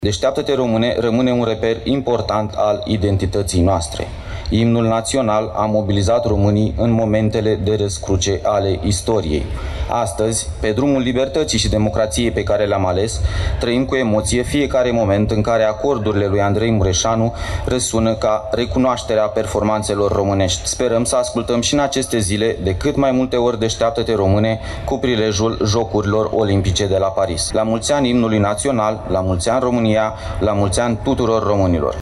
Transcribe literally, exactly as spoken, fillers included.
Deșteaptă-te române rămâne un reper important al identității noastre. Imnul național a mobilizat românii în momentele de răscruce ale istoriei. Astăzi, pe drumul libertății și democrației pe care le-am ales, trăim cu emoție fiecare moment în care acordurile lui Andrei Mureșanu răsună ca recunoașterea performanțelor românești. Sperăm să ascultăm și în aceste zile de cât mai multe ori Deșteaptă-te române cu prilejul Jocurilor Olimpice de la Paris. La mulți ani imnului național, la mulți ani România, la mulți ani tuturor românilor!